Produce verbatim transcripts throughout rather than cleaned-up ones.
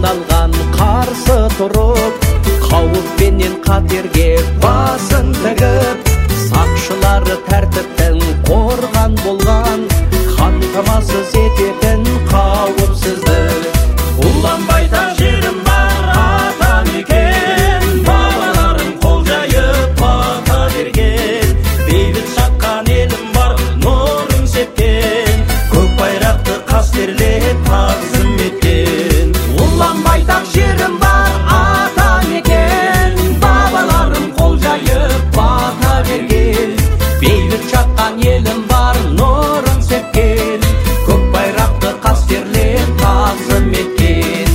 сандалған қарсы тұрып, қауіппенен қатерге басын тігіп, сақшылары тәртіптің қорған болған, қамтамасыз ететін қауіпсіздік. Уланбайтақ жерім бар атамекен, бабаларым қол жайып бата берген, бейбіт шаққан елім бар нұрын сепкен, көк байрақты қастерлеп тағзым еткен. Уланбайтақ жерім бар атамекен, бабаларым қол жайып бата берген, бейбіт шаққан елім бар нұрын сепкен, көк байрақты қастерлеп тағзым еткен.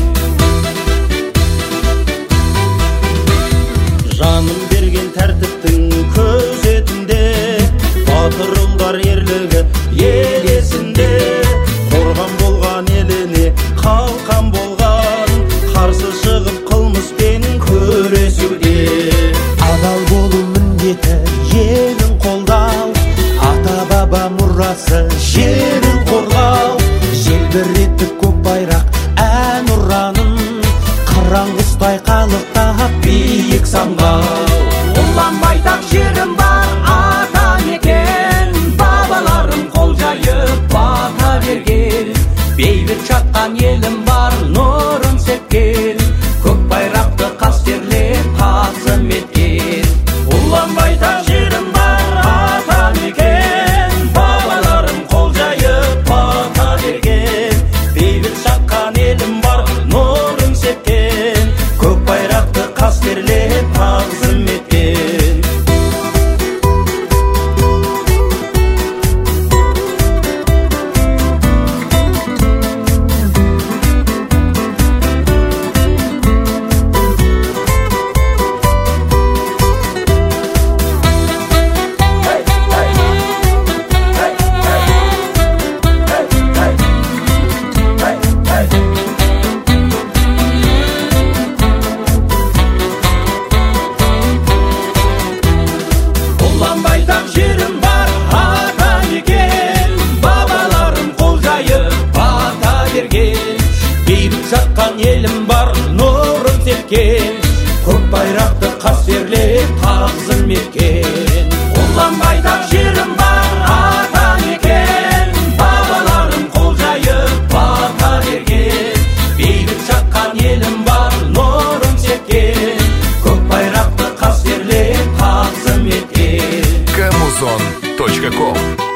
Жанын берген тәртіптің көзетінде, батырылдар ерлігі ел есінде, қорған болған еліне қалқан болған, қарсы шығып қылмыспен күресуде. Адал болу міндеті елін қолдау, ата баба мұрасы жерін қорғау, желбіретіп көк байрақ ән ұранын, қараңғыстай қалықтап биік самғау. Уланбайтақ жерім бар атамекен, бабаларым қол жайып бата берген, бейбіт жатқан елім бар нұрын сепкен, көк байрақты қастерлеп тағзым еткен. Уланбайтақ жерім бар атамекен, бабаларым қол жайып бата берген, бейбіт шаққан елім бар нұрын сепкен, көк байрақты қастерлеп тағзым еткен. Уланбайтақ жерім бар атамекен, бабаларым қол жайып бата берген, бейбіт жатқан елім бар нұрын сепкен, көк байрақты қастерлеп тағзым еткен. Уланбайтақ жерім бар атамекен, бабаларым қол жайып бата берген, бейбіт жатқан елім бар нұрын сепкен, көк байрақты қастерлеп тағзым еткен. камузон точка ком